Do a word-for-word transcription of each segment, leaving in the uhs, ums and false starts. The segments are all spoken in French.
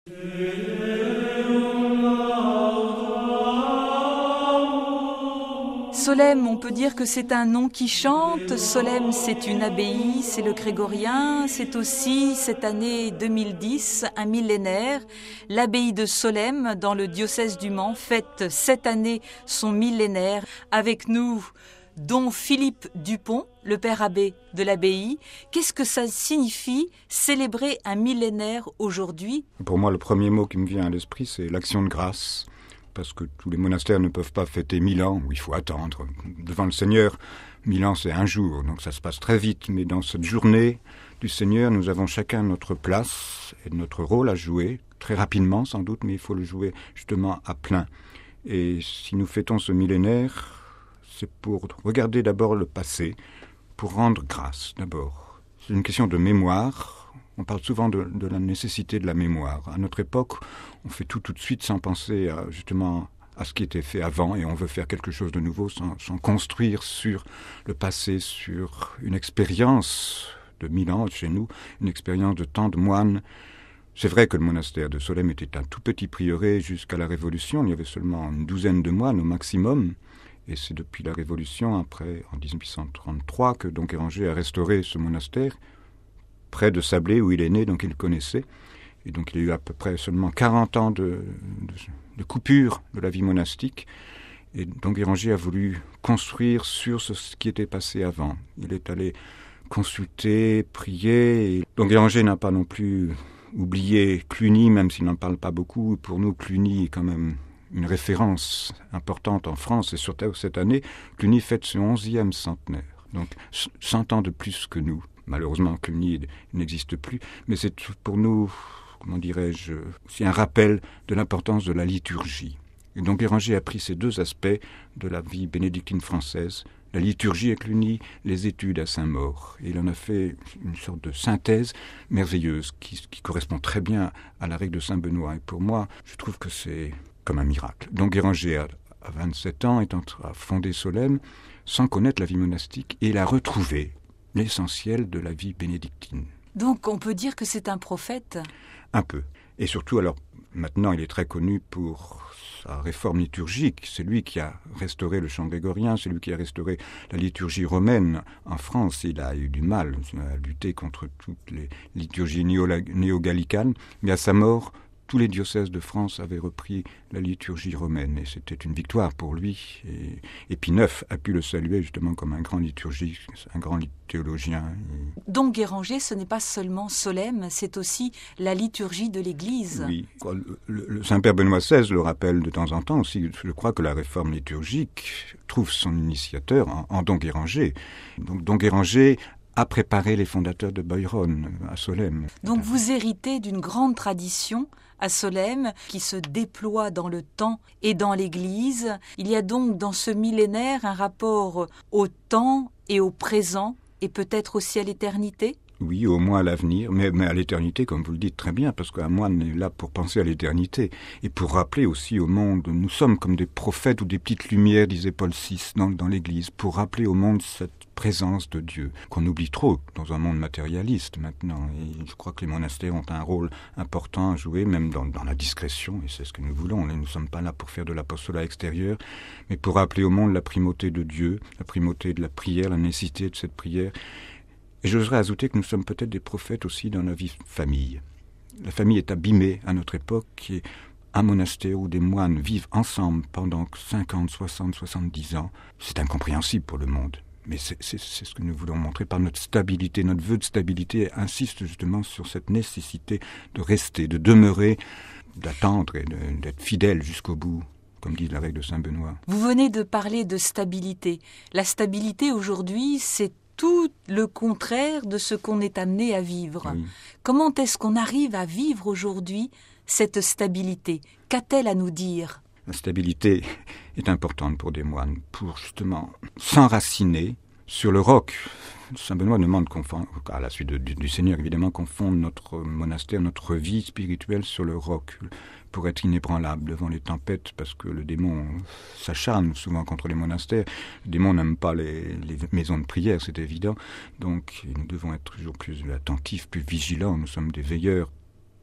Solesmes, on peut dire que c'est un nom qui chante. Solesmes, c'est une abbaye, c'est le grégorien. C'est aussi, cette année deux mille dix, un millénaire. L'abbaye de Solesmes, dans le diocèse du Mans, fête cette année son millénaire. Avec nous, Don Philippe Dupont, le père abbé de l'abbaye. Qu'est-ce que ça signifie, célébrer un millénaire aujourd'hui ? Pour moi, le premier mot qui me vient à l'esprit, c'est l'action de grâce. Parce que tous les monastères ne peuvent pas fêter mille ans, où il faut attendre. Devant le Seigneur, mille ans, c'est un jour, donc ça se passe très vite. Mais dans cette journée du Seigneur, nous avons chacun notre place et notre rôle à jouer, très rapidement sans doute, mais il faut le jouer justement à plein. Et si nous fêtons ce millénaire, c'est pour regarder d'abord le passé, pour rendre grâce d'abord. C'est une question de mémoire. On parle souvent de, de la nécessité de la mémoire. À notre époque, on fait tout tout de suite sans penser à, justement à ce qui était fait avant et on veut faire quelque chose de nouveau sans, sans construire sur le passé, sur une expérience de mille ans chez nous, une expérience de tant de moines. C'est vrai que le monastère de Solesmes était un tout petit prieuré jusqu'à la Révolution. Il y avait seulement une douzaine de moines au maximum. Et c'est depuis la Révolution, après, en dix-huit cent trente-trois, que Don Guéranger a restauré ce monastère près de Sablé, où il est né, donc il le connaissait. Et donc il a eu à peu près seulement quarante ans de, de, de coupure de la vie monastique. Et Don Guéranger a voulu construire sur ce, ce qui était passé avant. Il est allé consulter, prier. Et Don Guéranger n'a pas non plus oublié Cluny, même s'il n'en parle pas beaucoup. Pour nous, Cluny est quand même une référence importante en France. Et surtout cette année, Cluny fête son onzième centenaire. Donc cent ans de plus que nous. Malheureusement, Cluny n'existe plus, mais c'est pour nous, comment dirais-je, aussi un rappel de l'importance de la liturgie. Et donc Guéranger a pris ces deux aspects de la vie bénédictine française, la liturgie à Cluny, les études à Saint-Maur. Et il en a fait une sorte de synthèse merveilleuse qui, qui correspond très bien à la règle de Saint-Benoît. Et pour moi, je trouve que c'est comme un miracle. Donc Guéranger, à, à vingt-sept ans, est entré à fonder Solesmes sans connaître la vie monastique et l'a retrouvée. L'essentiel de la vie bénédictine. Donc on peut dire que c'est un prophète ? Un peu. Et surtout, alors, maintenant, il est très connu pour sa réforme liturgique. C'est lui qui a restauré le chant grégorien, c'est lui qui a restauré la liturgie romaine en France. Il a eu du mal à lutter contre toutes les liturgies néo-gallicanes, mais à sa mort, tous les diocèses de France avaient repris la liturgie romaine et c'était une victoire pour lui. Et, et Pie neuf a pu le saluer justement comme un grand liturgiste, un grand théologien. Don Guéranger, ce n'est pas seulement Solesmes, c'est aussi la liturgie de l'Église. Oui, le, le Saint-Père Benoît seize le rappelle de temps en temps aussi. Je crois que la réforme liturgique trouve son initiateur en, en Don Guéranger. Donc Don Guéranger a préparé les fondateurs de Byron à Solesmes. Donc vous héritez d'une grande tradition à Solesmes, qui se déploie dans le temps et dans l'Église. Il y a donc dans ce millénaire un rapport au temps et au présent, et peut-être aussi à l'éternité ? Oui, au moins à l'avenir, mais, mais à l'éternité, comme vous le dites très bien, parce qu'un moine est là pour penser à l'éternité, et pour rappeler aussi au monde, nous sommes comme des prophètes ou des petites lumières, disait Paul six, dans, dans l'Église, pour rappeler au monde cette présence de Dieu, qu'on oublie trop dans un monde matérialiste maintenant. Et je crois que les monastères ont un rôle important à jouer, même dans, dans la discrétion, et c'est ce que nous voulons. Nous ne sommes pas là pour faire de l'apostolat extérieur, mais pour rappeler au monde la primauté de Dieu, la primauté de la prière, la nécessité de cette prière. Et j'oserais ajouter que nous sommes peut-être des prophètes aussi dans la vie famille. La famille est abîmée à notre époque, et un monastère où des moines vivent ensemble pendant cinquante, soixante, soixante-dix ans, c'est incompréhensible pour le monde. Mais c'est, c'est, c'est ce que nous voulons montrer par notre stabilité. Notre vœu de stabilité insiste justement sur cette nécessité de rester, de demeurer, d'attendre et de, d'être fidèle jusqu'au bout, comme dit la règle de Saint-Benoît. Vous venez de parler de stabilité. La stabilité aujourd'hui, c'est tout le contraire de ce qu'on est amené à vivre. Oui. Comment est-ce qu'on arrive à vivre aujourd'hui cette stabilité ? Qu'a-t-elle à nous dire ? La stabilité est importante pour des moines, pour justement s'enraciner sur le roc. Saint Benoît demande qu'on fonde, à la suite de, du, du Seigneur évidemment, qu'on fonde notre monastère, notre vie spirituelle sur le roc, pour être inébranlable devant les tempêtes, parce que le démon s'acharne souvent contre les monastères. Le démon n'aime pas les, les maisons de prière, c'est évident. Donc nous devons être toujours plus attentifs, plus vigilants. Nous sommes des veilleurs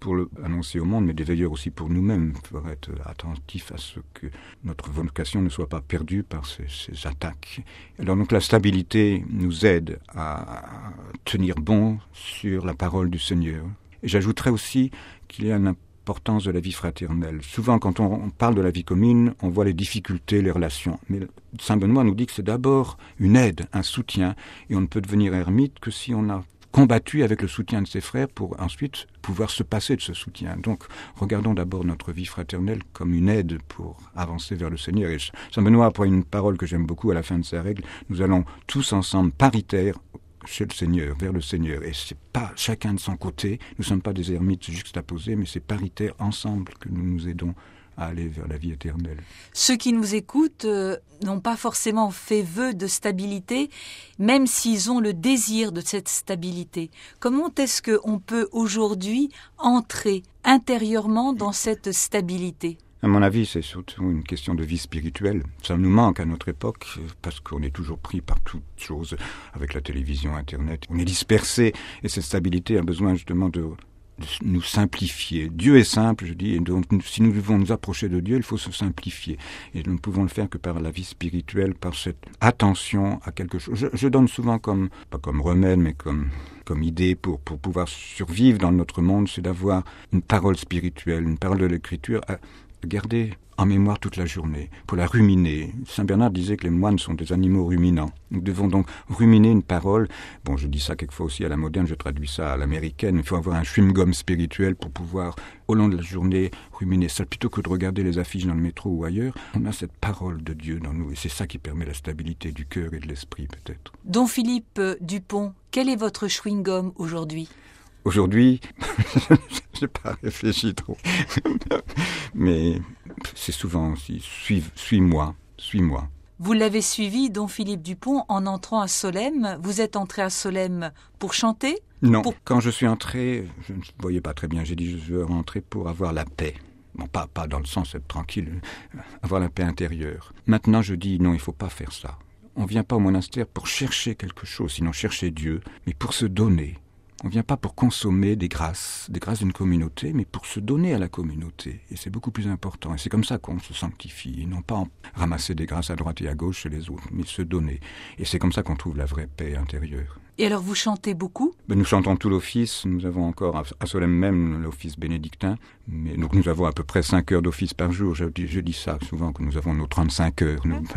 pour le annoncer au monde, mais des veilleurs aussi pour nous-mêmes, pour être attentifs à ce que notre vocation ne soit pas perdue par ces, ces attaques. Alors donc la stabilité nous aide à tenir bon sur la parole du Seigneur. Et j'ajouterais aussi qu'il y a une importance de la vie fraternelle. Souvent, quand on parle de la vie commune, on voit les difficultés, les relations. Mais Saint Benoît nous dit que c'est d'abord une aide, un soutien, et on ne peut devenir ermite que si on a combattu avec le soutien de ses frères pour ensuite pouvoir se passer de ce soutien. Donc, regardons d'abord notre vie fraternelle comme une aide pour avancer vers le Seigneur. Et Saint Benoît a une parole que j'aime beaucoup à la fin de sa règle. Nous allons tous ensemble, paritaires, chez le Seigneur, vers le Seigneur. Et c'est pas chacun de son côté. Nous ne sommes pas des ermites juxtaposés, mais c'est paritaire ensemble que nous nous aidons à aller vers la vie éternelle. Ceux qui nous écoutent euh, n'ont pas forcément fait vœu de stabilité, même s'ils ont le désir de cette stabilité. Comment est-ce qu'on peut aujourd'hui entrer intérieurement dans cette stabilité ? À mon avis, c'est surtout une question de vie spirituelle. Ça nous manque à notre époque, parce qu'on est toujours pris par toutes choses, avec la télévision, Internet. On est dispersé, et cette stabilité a besoin justement de, de nous simplifier. Dieu est simple, je dis, et donc si nous devons nous approcher de Dieu, il faut se simplifier. Et nous ne pouvons le faire que par la vie spirituelle, par cette attention à quelque chose. Je, je donne souvent comme, pas comme remède, mais comme... comme idée pour, pour pouvoir survivre dans notre monde, c'est d'avoir une parole spirituelle, une parole de l'Écriture à garder en mémoire toute la journée, pour la ruminer. Saint Bernard disait que les moines sont des animaux ruminants. Nous devons donc ruminer une parole. Bon, je dis ça quelquefois aussi à la moderne, je traduis ça à l'américaine. Il faut avoir un chewing-gum spirituel pour pouvoir, au long de la journée, ruminer ça. Plutôt que de regarder les affiches dans le métro ou ailleurs, on a cette parole de Dieu dans nous. Et c'est ça qui permet la stabilité du cœur et de l'esprit, peut-être. Don Philippe Dupont, quel est votre chewing-gum aujourd'hui ? Aujourd'hui, je n'ai pas réfléchi trop. Mais c'est souvent aussi, suis, suis-moi, suis-moi. Vous l'avez suivi, Don Philippe Dupont, en entrant à Solesmes. Vous êtes entré à Solesmes pour chanter ? Non, pour... quand je suis entré, je ne voyais pas très bien. J'ai dit, je veux rentrer pour avoir la paix. Bon, pas, pas dans le sens d'être tranquille, avoir la paix intérieure. Maintenant, je dis, non, il ne faut pas faire ça. On ne vient pas au monastère pour chercher quelque chose, sinon chercher Dieu, mais pour se donner. On ne vient pas pour consommer des grâces, des grâces d'une communauté, mais pour se donner à la communauté. Et c'est beaucoup plus important. Et c'est comme ça qu'on se sanctifie. Et non pas en ramasser des grâces à droite et à gauche chez les autres, mais se donner. Et c'est comme ça qu'on trouve la vraie paix intérieure. Et alors vous chantez beaucoup ? Ben, nous chantons tout l'office. Nous avons encore à Solesmes même l'office bénédictin. Mais, donc nous avons à peu près cinq heures d'office par jour. Je dis, je dis ça souvent, que nous avons nos trente-cinq heures. Nous,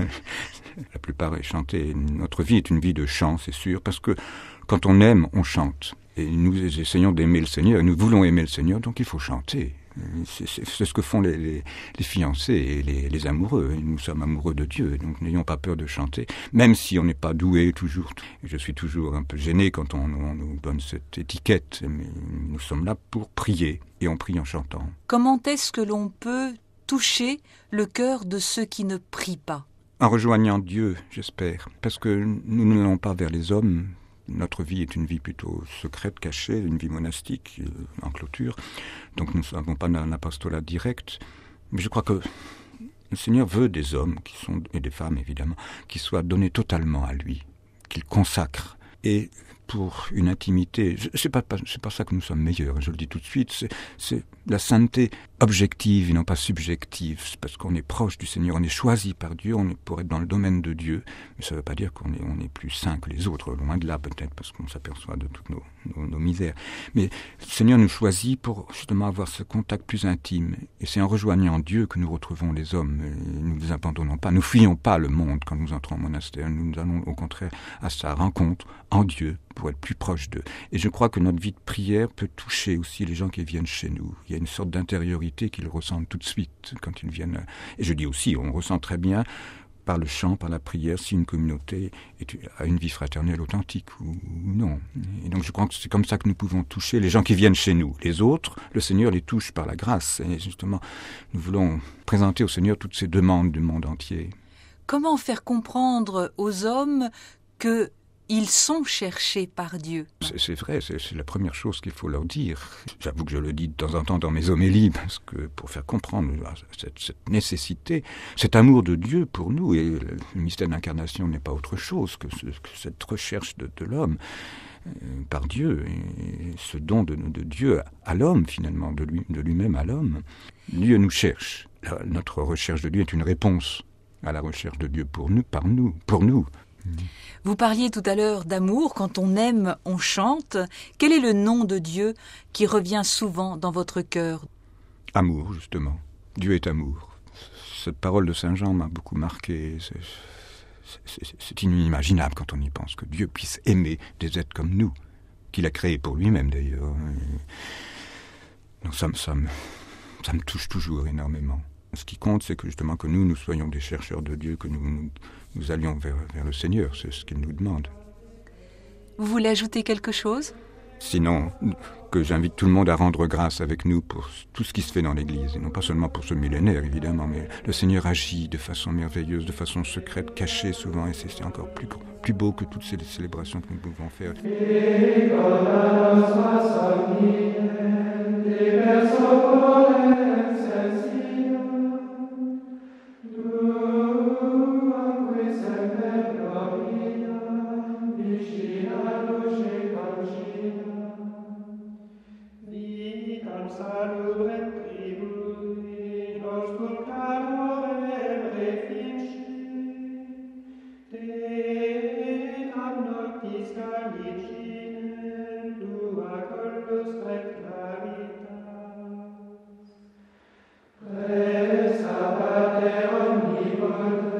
la plupart est chanté. Notre vie est une vie de chant, c'est sûr, parce que quand on aime, on chante. Et nous essayons d'aimer le Seigneur, et nous voulons aimer le Seigneur, donc il faut chanter. C'est, c'est, c'est ce que font les, les, les fiancés et les, les amoureux. Nous sommes amoureux de Dieu, donc n'ayons pas peur de chanter, même si on n'est pas doué toujours. Je suis toujours un peu gêné quand on, on nous donne cette étiquette, mais nous sommes là pour prier, et on prie en chantant. Comment est-ce que l'on peut toucher le cœur de ceux qui ne prient pas ? En rejoignant Dieu, j'espère, parce que nous n'allons pas vers les hommes. Notre vie est une vie plutôt secrète, cachée, une vie monastique, euh, en clôture. Donc nous n'avons pas un apostolat direct. Mais je crois que le Seigneur veut des hommes, qui sont, et des femmes évidemment, qui soient donnés totalement à lui, qu'il consacre. Et pour une intimité, c'est pas, pas, c'est pas ça que nous sommes meilleurs, je le dis tout de suite, c'est, c'est la sainteté objective et non pas subjective. C'est parce qu'on est proche du Seigneur, on est choisi par Dieu, on est pour être dans le domaine de Dieu. Mais ça ne veut pas dire qu'on est, on est plus saint que les autres, loin de là peut-être, parce qu'on s'aperçoit de toutes nos, nos, nos misères. Mais le Seigneur nous choisit pour justement avoir ce contact plus intime. Et c'est en rejoignant Dieu que nous retrouvons les hommes. Et nous ne les abandonnons pas, nous fuyons pas le monde quand nous entrons au monastère. Nous allons au contraire à sa rencontre en Dieu pour être plus proche d'eux. Et je crois que notre vie de prière peut toucher aussi les gens qui viennent chez nous. Il y a une sorte d'intériorité qu'ils ressentent tout de suite quand ils viennent. Et je dis aussi, on ressent très bien par le chant, par la prière, si une communauté a une vie fraternelle authentique ou non. Et donc je crois que c'est comme ça que nous pouvons toucher les gens qui viennent chez nous. Les autres, le Seigneur les touche par la grâce. Et justement, nous voulons présenter au Seigneur toutes ces demandes du monde entier. Comment faire comprendre aux hommes que ils sont cherchés par Dieu. C'est, c'est vrai, c'est, c'est la première chose qu'il faut leur dire. J'avoue que je le dis de temps en temps dans mes homélies, parce que pour faire comprendre cette, cette nécessité, cet amour de Dieu pour nous, et le mystère de l'incarnation n'est pas autre chose que, ce, que cette recherche de, de l'homme. euh, par Dieu, et ce don de, de Dieu à l'homme finalement, de, lui, de lui-même à l'homme. Dieu nous cherche. La, notre recherche de Dieu est une réponse à la recherche de Dieu pour nous, par nous, pour nous. Vous parliez tout à l'heure d'amour, quand on aime, on chante. Quel est le nom de Dieu qui revient souvent dans votre cœur? Amour, justement. Dieu est amour. Cette parole de Saint Jean m'a beaucoup marqué. C'est, c'est, c'est inimaginable quand on y pense, que Dieu puisse aimer des êtres comme nous, qu'il a créés pour lui-même d'ailleurs. Donc ça, ça, me, ça me touche toujours énormément. Ce qui compte, c'est que justement que nous, nous soyons des chercheurs de Dieu, que nous, nous, nous allions vers, vers le Seigneur, c'est ce qu'il nous demande. Vous voulez ajouter quelque chose? Sinon, que j'invite tout le monde à rendre grâce avec nous pour tout ce qui se fait dans l'Église, et non pas seulement pour ce millénaire, évidemment, mais le Seigneur agit de façon merveilleuse, de façon secrète, cachée souvent, et c'est, c'est encore plus, plus beau que toutes ces célébrations que nous pouvons faire. Presa pater omnipotens,